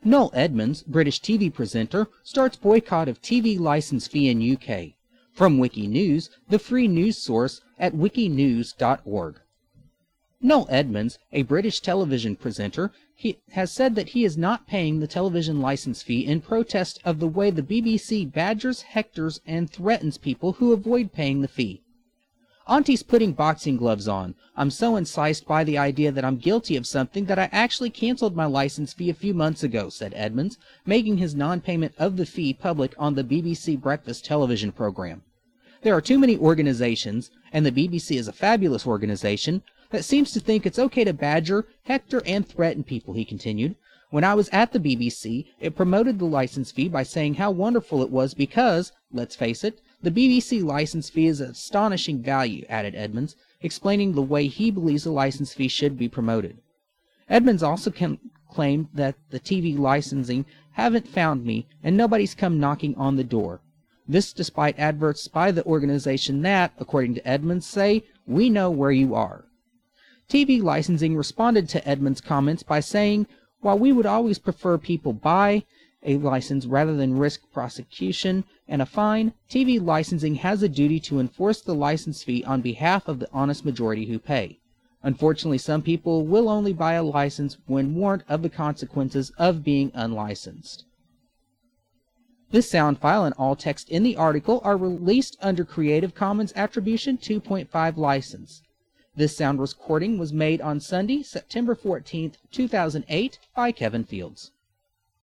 Noel Edmonds, British TV presenter, starts boycott of TV license fee in UK. From Wikinews, the free news source at wikinews.org. Noel Edmonds, a British television presenter, has said that he is not paying the television license fee in protest of the way the BBC badgers, hectors, and threatens people who avoid paying the fee. Auntie's putting boxing gloves on. I'm so incensed by the idea that I'm guilty of something that I actually cancelled my license fee a few months ago, said Edmonds, making his non-payment of the fee public on the BBC Breakfast television program. There are too many organizations, and the BBC is a fabulous organization, that seems to think it's okay to badger, hector, and threaten people, he continued. When I was at the BBC, it promoted the license fee by saying how wonderful it was because, let's face it, the BBC license fee is an astonishing value, added Edmonds, explaining the way he believes the license fee should be promoted. Edmonds also claimed that the TV licensing haven't found me and nobody's come knocking on the door. This despite adverts by the organization that, according to Edmonds, say, "We know where you are." TV licensing responded to Edmonds' comments by saying, while we would always prefer people buy a license rather than risk prosecution and a fine, TV licensing has a duty to enforce the license fee on behalf of the honest majority who pay. Unfortunately, some people will only buy a license when warned of the consequences of being unlicensed. This sound file and all text in the article are released under Creative Commons Attribution 2.5 license. This sound recording was made on Sunday, September 14th, 2008 by Kevin Fields.